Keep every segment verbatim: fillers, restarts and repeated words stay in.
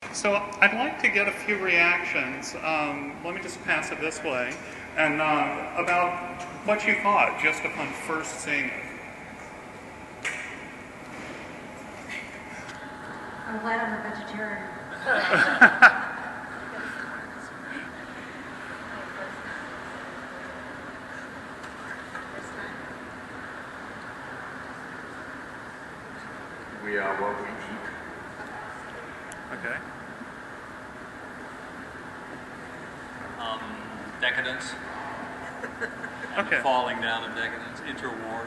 So I'd like to get a few reactions. Um, let me just pass it this way, and uh, about what you thought just upon first seeing it. I'm glad I'm a vegetarian. We are what we eat. Okay. Um, decadence. And Okay. the falling down of decadence, interwar.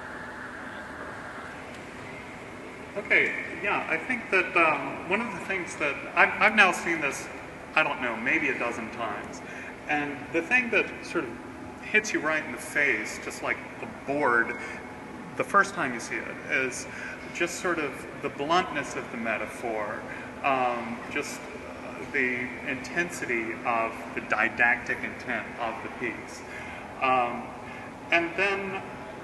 Okay, yeah, I think that um, one of the things that I've, I've now seen this, I don't know, maybe a dozen times, and the thing that sort of hits you right in the face, just like a board, the first time you see it, is just sort of the bluntness of the metaphor, um, just the intensity of the didactic intent of the piece. Um, and then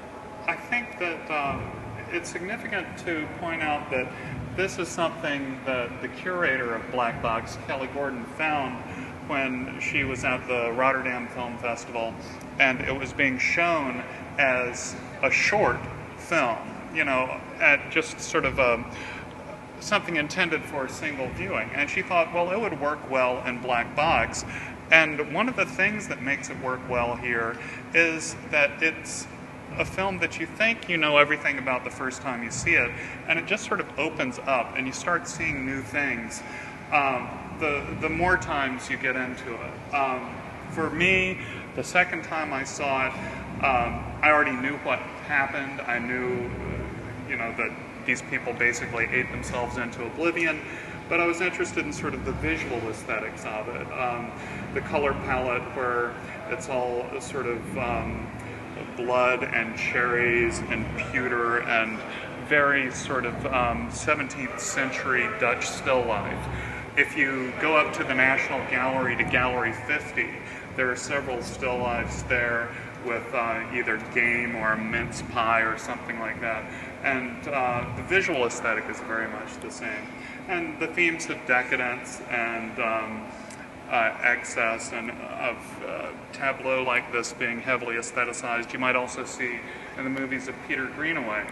I think that um, it's significant to point out that this is something that the curator of Black Box, Kelly Gordon, found when she was at the Rotterdam Film Festival, and it was being shown as a short film, you know, at just sort of a, something intended for a single viewing. And she thought, well, it would work well in Black Box. And one of the things that makes it work well here is that it's a film that you think you know everything about the first time you see it, and it just sort of opens up and you start seeing new things um, the, the more times you get into it. Um, for me, the second time I saw it, um, I already knew what happened. I knew, you know, that these people basically ate themselves into oblivion, but I was interested in sort of the visual aesthetics of it. Um, the color palette where it's all sort of um, blood and cherries and pewter and very sort of um, seventeenth century Dutch still life. If you go up to the National Gallery to Gallery fifty, there are several still lifes there with uh, either game or a mince pie or something like that. And uh, the visual aesthetic is very much the same. And the themes of decadence and um, uh, excess and of uh, tableau like this being heavily aestheticized, you might also see in the movies of Peter Greenaway.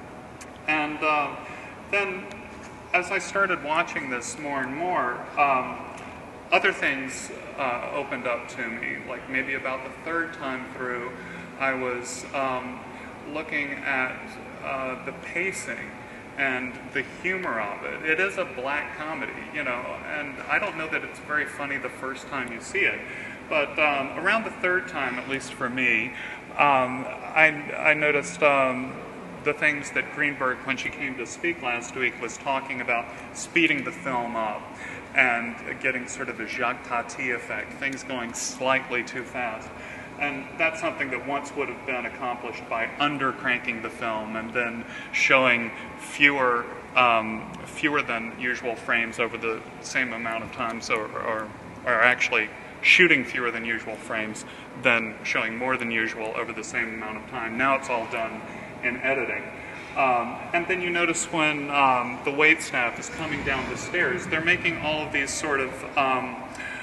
And uh, then as I started watching this more and more, um, other things uh, opened up to me. Like maybe about the third time through, I was um, looking at uh, the pacing and the humor of it. It is a black comedy, you know, and I don't know that it's very funny the first time you see it, but um, around the third time, at least for me, um, I, I noticed um, the things that Greenberg, when she came to speak last week, was talking about speeding the film up and getting sort of a Jacques Tati effect, things going slightly too fast. And that's something that once would have been accomplished by under-cranking the film and then showing fewer um, fewer than usual frames over the same amount of time, so, or, or actually shooting fewer than usual frames, then showing more than usual over the same amount of time. Now it's all done in editing. Um, and then you notice when um, the wait staff is coming down the stairs, they're making all of these sort of um,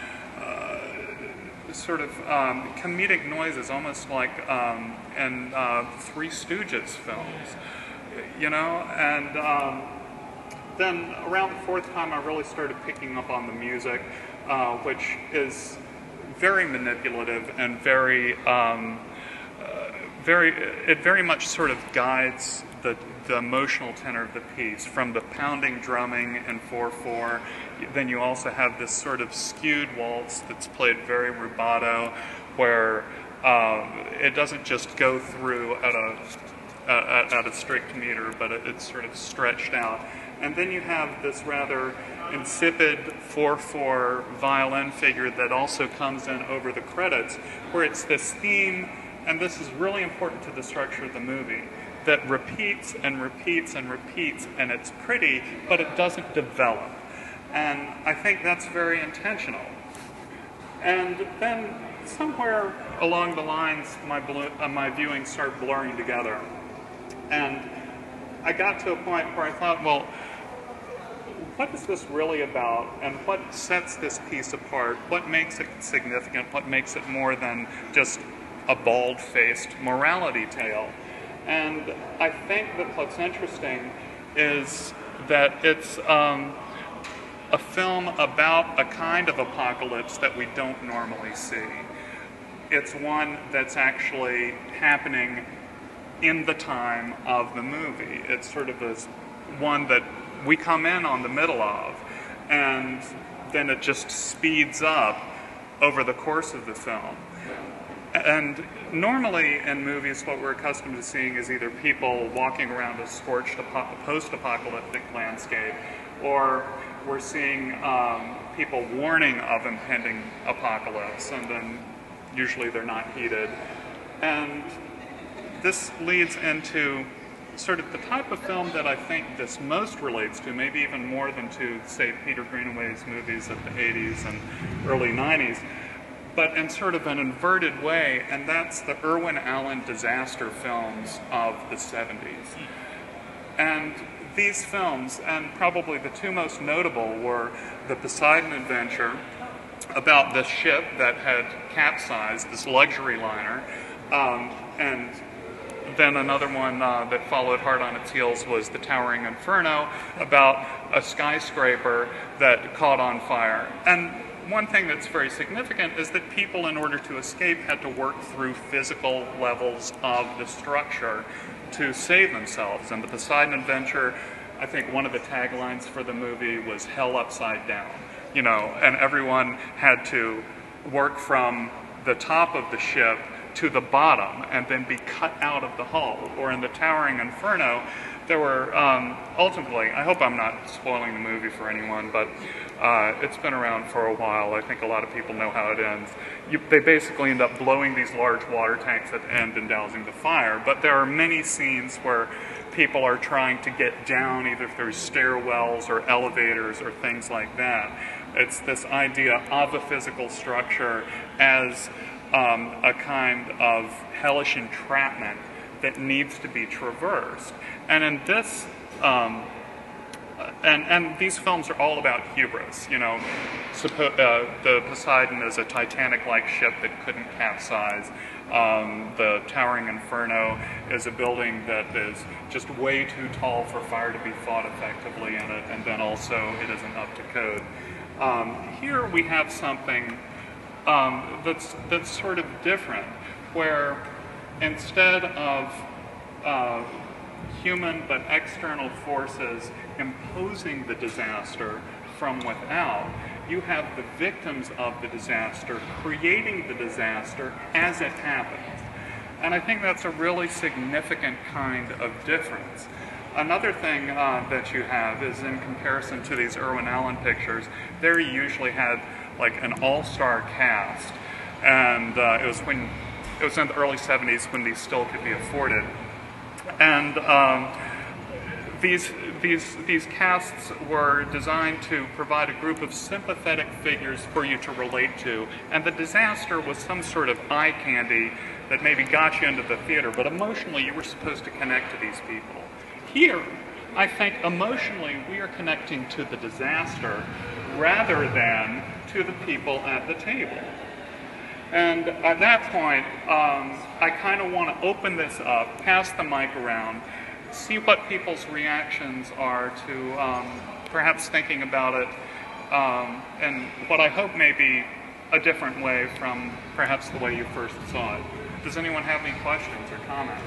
uh, sort of um, comedic noises, almost like um, in uh, Three Stooges films, you know. And um, then around the fourth time, I really started picking up on the music, uh, which is very manipulative and very, um, uh, very. It very much sort of guides the, the emotional tenor of the piece, from the pounding drumming in four four. Then you also have this sort of skewed waltz that's played very rubato, where uh, it doesn't just go through at a at, at a strict meter, but it, it's sort of stretched out. And then you have this rather insipid four four violin figure that also comes in over the credits, where it's this theme, and this is really important to the structure of the movie, that repeats and repeats and repeats, and it's pretty, but it doesn't develop. And I think that's very intentional. And then somewhere along the lines, my, blue, uh, my viewing started blurring together. And I got to a point where I thought, well, what is this really about, and what sets this piece apart? What makes it significant? What makes it more than just a bald-faced morality tale? And I think that what's interesting is that it's um, a film about a kind of apocalypse that we don't normally see. It's one that's actually happening in the time of the movie. It's sort of this one that we come in on the middle of, and then it just speeds up over the course of the film. And normally in movies, what we're accustomed to seeing is either people walking around a scorched post-apocalyptic landscape, or we're seeing um, people warning of impending apocalypse, and then usually they're not heeded. And this leads into sort of the type of film that I think this most relates to, maybe even more than to, say, Peter Greenaway's movies of the eighties and early nineties, but in sort of an inverted way, and that's the Irwin Allen disaster films of the seventies. And these films, and probably the two most notable, were The Poseidon Adventure, about this ship that had capsized, this luxury liner, um, and then another one uh, that followed hard on its heels was The Towering Inferno, about a skyscraper that caught on fire. And one thing that's very significant is that people, in order to escape, had to work through physical levels of the structure to save themselves. And The Poseidon Adventure, I think one of the taglines for the movie was hell upside down, you know, and everyone had to work from the top of the ship to the bottom and then be cut out of the hull. Or in The Towering Inferno, there were um, ultimately, I hope I'm not spoiling the movie for anyone, but uh, it's been around for a while. I think a lot of people know how it ends. You, they basically end up blowing these large water tanks at the end and dousing the fire. But there are many scenes where people are trying to get down either through stairwells or elevators or things like that. It's this idea of a physical structure as um, a kind of hellish entrapment that needs to be traversed. And in this, um, and, and these films are all about hubris, you know. Suppo- uh, the Poseidon is a Titanic-like ship that couldn't capsize. Um, the Towering Inferno is a building that is just way too tall for fire to be fought effectively in it, and then also it isn't up to code. Um, here we have something um, that's, that's sort of different, where instead of uh, human but external forces imposing the disaster from without, you have the victims of the disaster creating the disaster as it happens. And I think that's a really significant kind of difference. Another thing uh, that you have is, in comparison to these Irwin Allen pictures, there you usually had like an all-star cast, and uh, it was when it was in the early seventies when these still could be afforded. And um, these, these, these casts were designed to provide a group of sympathetic figures for you to relate to. And the disaster was some sort of eye candy that maybe got you into the theater, but emotionally you were supposed to connect to these people. Here, I think emotionally we are connecting to the disaster rather than to the people at the table. And at that point, um, I kind of want to open this up, pass the mic around, see what people's reactions are to um, perhaps thinking about it um, in what I hope may be a different way from perhaps the way you first saw it. Does anyone have any questions or comments?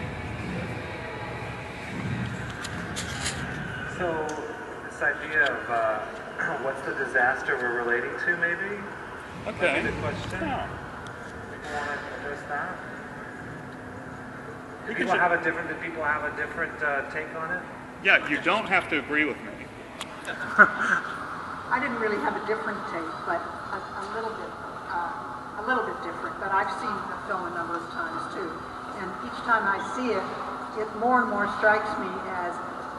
So, this idea of uh, what's the disaster we're relating to, maybe? Okay. Maybe the question. Yeah. People want to address that? We People could have a different. Do people have a different uh, take on it? Yeah, you don't have to agree with me. I didn't really have a different take, but a, a little bit, uh, a little bit different. But I've seen the film a number of times too, and each time I see it, it more and more strikes me as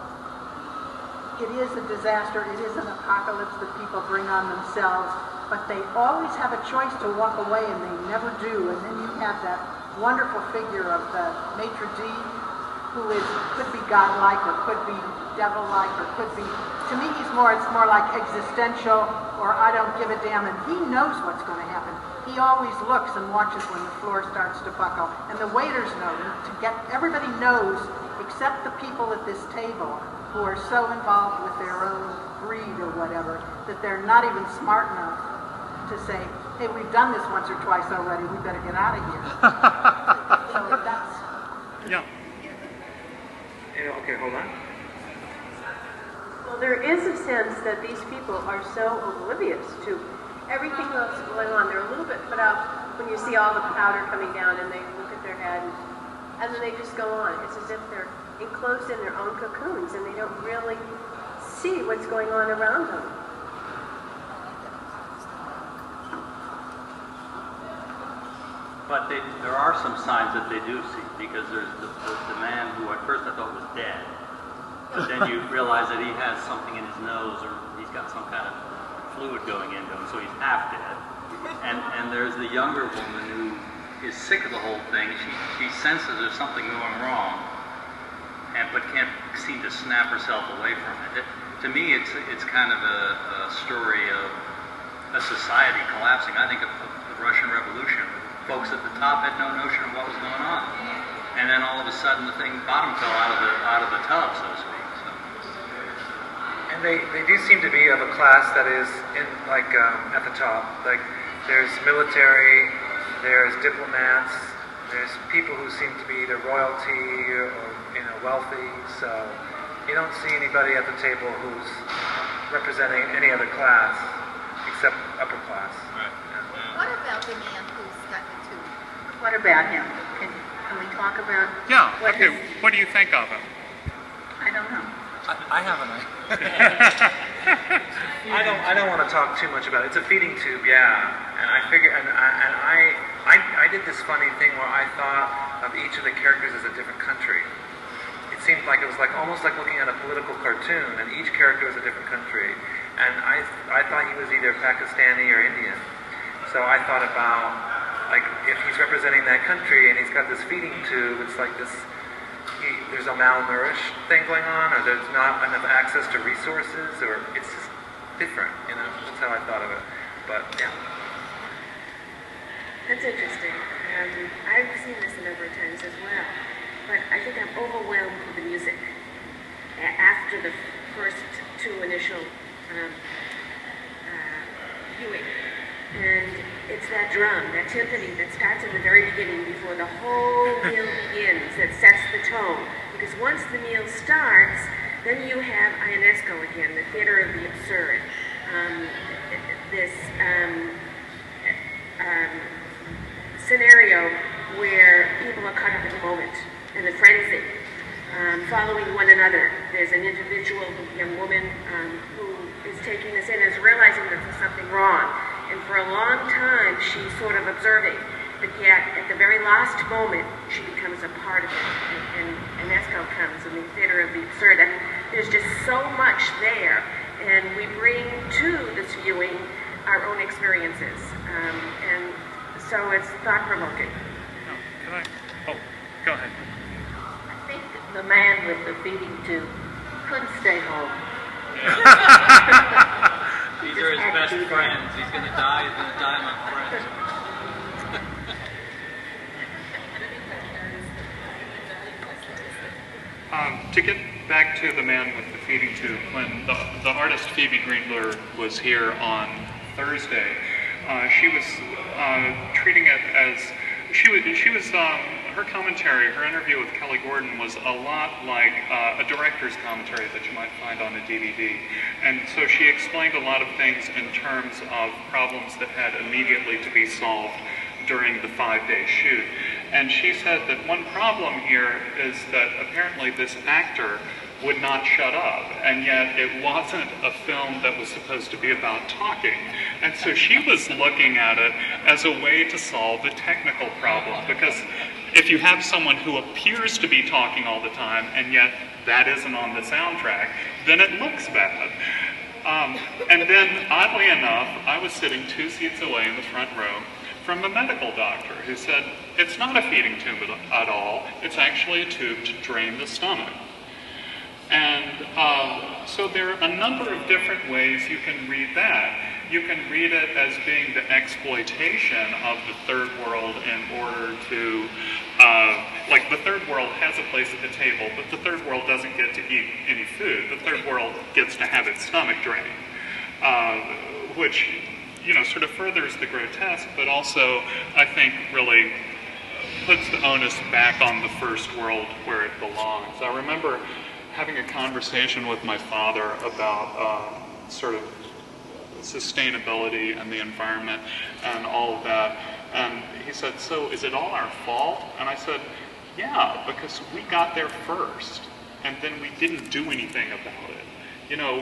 it is a disaster. It is an apocalypse that people bring on themselves, but they always have a choice to walk away, and they never do. And then you have that wonderful figure of the maitre d', who is could be godlike or could be devil-like or could be. To me, he's more. It's more like existential, or I don't give a damn, and he knows what's going to happen. He always looks and watches when the floor starts to buckle, and the waiters know. To get everybody knows, except the people at this table who are so involved with their own greed or whatever that they're not even smart enough to say, "Hey, we've done this once or twice already. We better get out of here." So that's. Yeah. Yeah, okay, hold on. Well, there is a sense that these people are so oblivious to everything that's going on. They're a little bit put out when you see all the powder coming down and they look at their head and, and then they just go on. It's as if they're enclosed in their own cocoons and they don't really see what's going on around them. But they, there are some signs that they do see, because there's the, the, the man who at first I thought was dead. But then you realize that he has something in his nose, or he's got some kind of fluid going into him, so he's half dead. And and there's the younger woman who is sick of the whole thing. She she senses there's something going wrong, and but can't seem to snap herself away from it. it to me, it's it's kind of a, a story of a society collapsing. I think of, of the Russian Revolution. Folks at the top had no notion of what was going on, and then all of a sudden the thing bottom fell out of the out of the tub, so to speak. So. And they, they do seem to be of a class that is in like um, at the top. Like there's military, there's diplomats, there's people who seem to be either royalty or, or you know wealthy. So you don't see anybody at the table who's representing any other class except upper class. Right. Yeah. What about the man who's got the tube? What about him? Can, can we talk about? Yeah. what Okay. his- What do you think of him? I don't know. I, I have an I don't. I don't want to talk too much about it. It's a feeding tube, yeah. And I figure, and I, and I, I, I did this funny thing where I thought of each of the characters as a different country. It seemed like it was like almost like looking at a political cartoon, and each character was a different country. And I, I thought he was either Pakistani or Indian. So I thought about like if he's representing that country and he's got this feeding tube, it's like this. He, there's a malnourished thing going on, or there's not enough access to resources, or it's just different, you know. That's how I thought of it. But yeah. That's interesting. Um, I've seen this a number of times as well, but I think I'm overwhelmed with the music. A- after the first two initial um, uh, viewing. And it's that drum, that timpani that starts at the very beginning before the whole meal begins, that sets the tone. Because once the meal starts, then you have Ionesco again, the theater of the absurd. Um, this um, um, scenario where people are caught up in the moment, in the frenzy, um, following one another. There's an individual, a young woman, um, who is taking this in and is realizing that there's something wrong. And for a long time, she's sort of observing. But yet, at the very last moment, she becomes a part of it. And, and Ionesco comes in the theater of the absurd. I mean, there's just so much there. And we bring to this viewing our own experiences. Um, and so it's thought-provoking. No. Can I? Oh, go ahead. I think the man with the feeding tube couldn't stay home. These are his best friends. He's going to die. He's going to die among friends. Um, to get back to the man with the feeding tube, when the, the artist Phoebe Greenbler was here on Thursday, uh, she was uh, treating it as she was. She was um, her commentary, her interview with Kelly Gordon was a lot like uh, a director's commentary that you might find on a D V D, and so she explained a lot of things in terms of problems that had immediately to be solved during the five-day shoot. And she said that one problem here is that apparently this actor would not shut up, and yet it wasn't a film that was supposed to be about talking. And so she was looking at it as a way to solve the technical problem, because if you have someone who appears to be talking all the time, and yet that isn't on the soundtrack, then it looks bad. Um, and then, oddly enough, I was sitting two seats away in the front row from a medical doctor who said, it's not a feeding tube at all, it's actually a tube to drain the stomach. And uh, so there are a number of different ways you can read that. You can read it as being the exploitation of the third world in order to, uh, like the third world has a place at the table, but the third world doesn't get to eat any food. The third world gets to have its stomach drained, uh, which, you know, sort of furthers the grotesque, but also, I think, really puts the onus back on the first world where it belongs. I remember having a conversation with my father about uh, sort of sustainability and the environment and all of that. And he said, so is it all our fault? And I said, yeah, because we got there first, and then we didn't do anything about it. You know,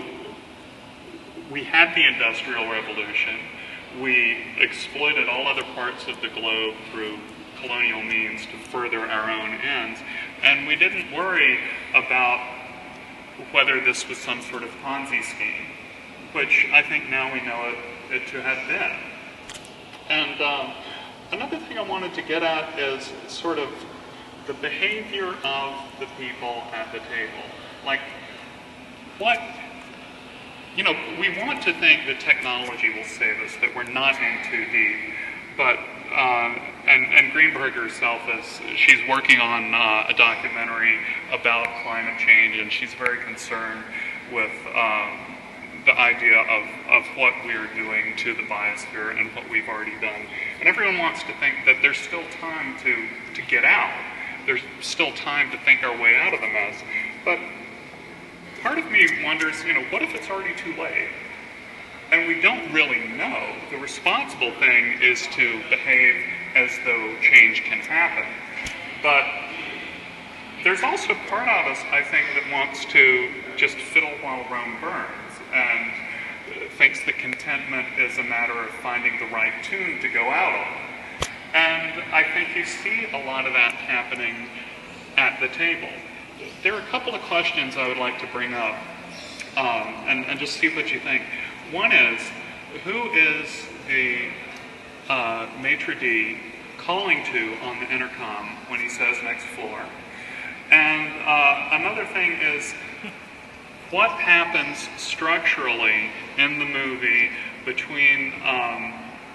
we had the Industrial Revolution. We exploited all other parts of the globe through colonial means to further our own ends. And we didn't worry about whether this was some sort of Ponzi scheme, which I think now we know it, it to have been. And um, another thing I wanted to get at is sort of the behavior of the people at the table. Like, what, you know, we want to think that technology will save us, that we're not in too deep, but, uh, and, and Greenberg herself is, she's working on uh, a documentary about climate change, and she's very concerned with um, the idea of, of what we're doing to the biosphere and what we've already done. And everyone wants to think that there's still time to, to get out. There's still time to think our way out of the mess. But part of me wonders, you know, what if it's already too late? And we don't really know. The responsible thing is to behave as though change can happen. But there's also part of us, I think, that wants to just fiddle while Rome burns, and thinks that contentment is a matter of finding the right tune to go out on. And I think you see a lot of that happening at the table. There are a couple of questions I would like to bring up um, and, and just see what you think. One is, who is the uh, maitre d' calling to on the intercom when he says next floor? And uh, another thing is, what happens structurally in the movie between, um,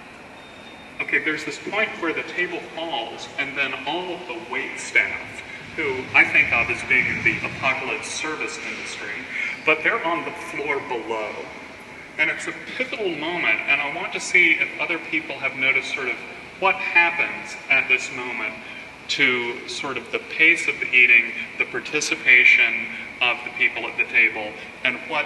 okay, there's this point where the table falls, and then all of the wait staff, who I think of as being in the apocalypse service industry, but they're on the floor below. And it's a pivotal moment, and I want to see if other people have noticed sort of what happens at this moment to sort of the pace of the eating, the participation of the people at the table, and what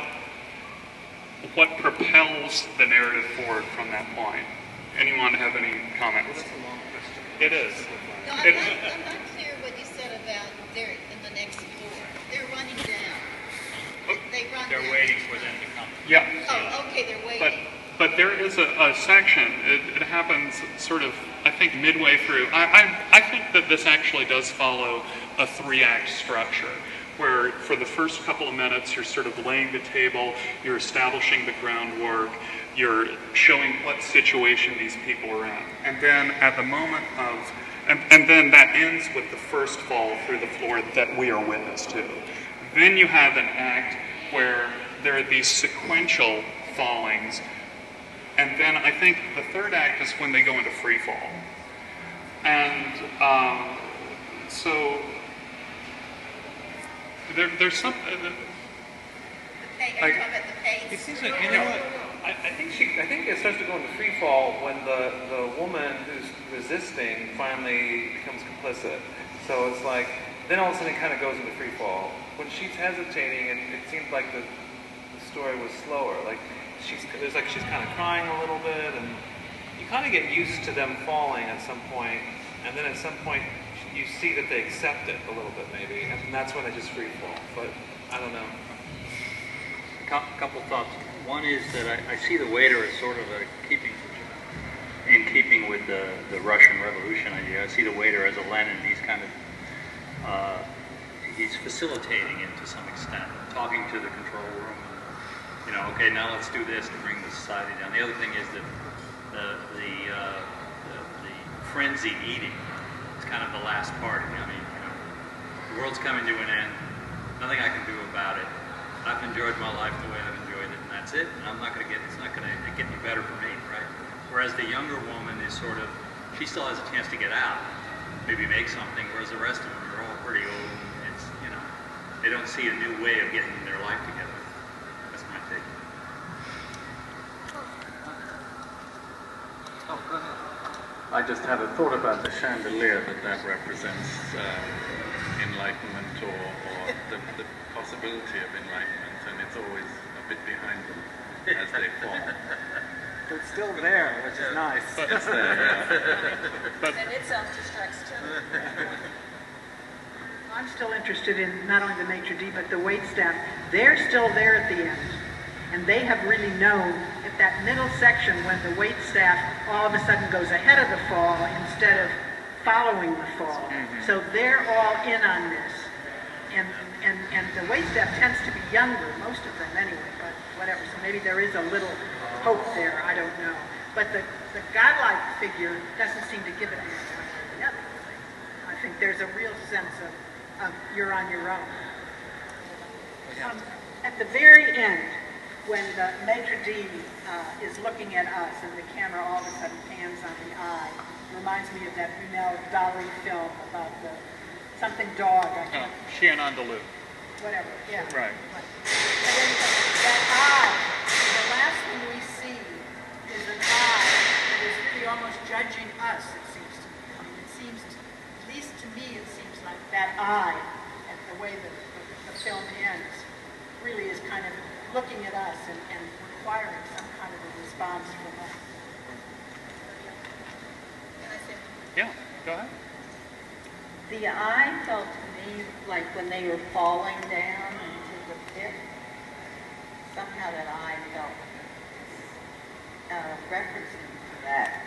what propels the narrative forward from that point. Anyone have any comments? That's a long question. It is. No, I'm, It, not, I'm not clear what you said about they're in the next floor. They're running down. They run They're down. waiting for them to come. yeah. Oh, okay, they're But waiting. but there is a, a section. It, it happens sort of, I think, midway through. I, I I think that this actually does follow a three-act structure, where for the first couple of minutes you're sort of laying the table, you're establishing the groundwork, you're showing what situation these people are in, and then at the moment of, and, and then that ends with the first fall through the floor that we are witness to. Then you have an act where there are these sequential fallings, and then I think the third act is when they go into free fall. And um, so there, there's some. Uh, The pay, are you talking about the pace? It seems like, you know what, I, I think she, I think it starts to go into free fall when the, the woman who's resisting finally becomes complicit. So it's like, then all of a sudden it kind of goes into free fall. When she's hesitating, and it seems like the, the story was slower. Like, she's, there's like she's kind of crying a little bit, and you kind of get used to them falling at some point, and then at some point you see that they accept it a little bit maybe, and that's when they just free fall. But I don't know. A couple thoughts. One is that I, I see the waiter as sort of a keeping, in keeping with the, the Russian Revolution idea. I see the waiter as a Lenin. He's kind of, uh, he's facilitating it to some extent, talking to the control room. You know, okay, now let's do this to bring the society down. The other thing is that the, the uh, the, the frenzied eating is kind of the last part. I mean, you know, the world's coming to an end. Nothing I can do about it. I've enjoyed my life the way I've enjoyed it, and that's it. And I'm not going to get. It's not going to get any better for me, right? Whereas the younger woman is sort of, she still has a chance to get out, maybe make something. Whereas the rest of them are all pretty old. It's, you know, they don't see a new way of getting their life together. That's my take. Oh, go ahead. I just had a thought about the chandelier that that represents uh, enlightenment or, or the, the possibility of enlightenment, and it's always a bit behind them as they fall. But it's still there, which is nice. But it's there, yeah. But, And it self-destructs too. I'm still interested in not only the maitre d' but the wait staff. They're still there at the end. And they have really known at that middle section when the wait staff all of a sudden goes ahead of the fall instead of following the fall. Mm-hmm. So they're all in on this. And, and, and the wait staff tends to be younger, most of them anyway, but whatever. So maybe there is a little hope there, I don't know. But the, the godlike figure doesn't seem to give it any one or the other. I think there's a real sense of, of you're on your own. Um, at the very end, when the maitre d' uh, is looking at us and the camera all of a sudden pans on the eye, it reminds me of that Brunel Dali film about the something dog. I can't. uh, Chien Andalou. Whatever. Yeah. Right. And then that eye, the last thing we see is an eye that is really almost judging us. It seems to me. I mean, it seems, to, at least to me, it seems like that eye, and the way that the, the film ends, really is kind of looking at us and, and requiring some kind of a response from us. Yeah, go ahead. The eye felt to me like when they were falling down into the pit, somehow that eye felt uh, referencing to that.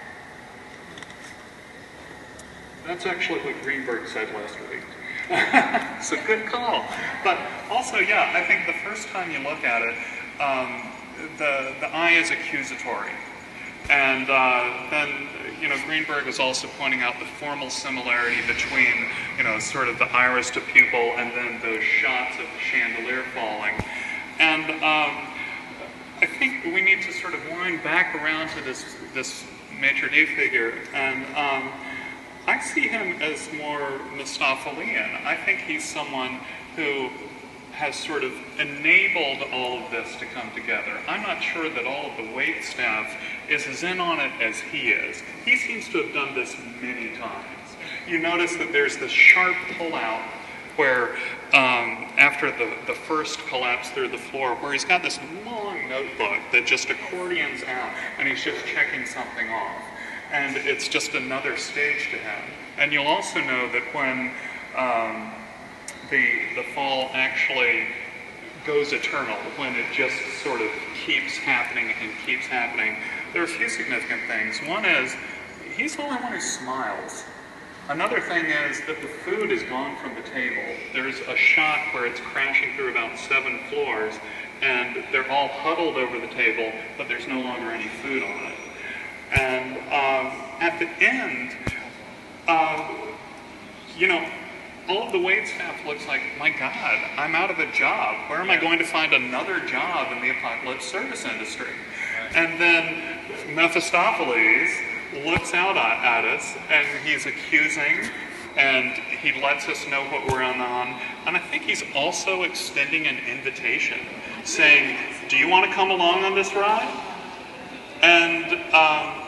That's actually what Greenberg said last week. It's a good call. But also, yeah, I think the first time you look at it, um, the, the eye is accusatory. And uh, then, you know, Greenberg is also pointing out the formal similarity between, you know, sort of the iris to pupil and then those shots of the chandelier falling. And um, I think we need to sort of wind back around to this, this maitre d' figure. And um, I see him as more Mephistophelian. I think he's someone who has sort of enabled all of this to come together. I'm not sure that all of the wait staff is as in on it as he is. He seems to have done this many times. You notice that there's this sharp pull-out where um, after the, the first collapse through the floor, where he's got this long notebook that just accordions out, and he's just checking something off. And it's just another stage to him. And you'll also know that when um, the, the fall actually goes eternal, when it just sort of keeps happening and keeps happening, there are a few significant things. One is, he's the only one who smiles. Another thing is that the food is gone from the table. There's a shot where it's crashing through about seven floors, and they're all huddled over the table, but there's no longer any food on it. And um, at the end, uh, you know, all of the wait staff looks like, my God, I'm out of a job. Where am I going to find another job in the apocalypse service industry? And then Mephistopheles looks out at us, and he's accusing, and he lets us know what we're on. And I think he's also extending an invitation, saying, do you want to come along on this ride? And um,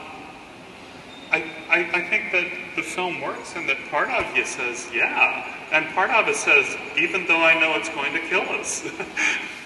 I, I, I think that the film works, and that part of you says, yeah, and part of it says, even though I know it's going to kill us.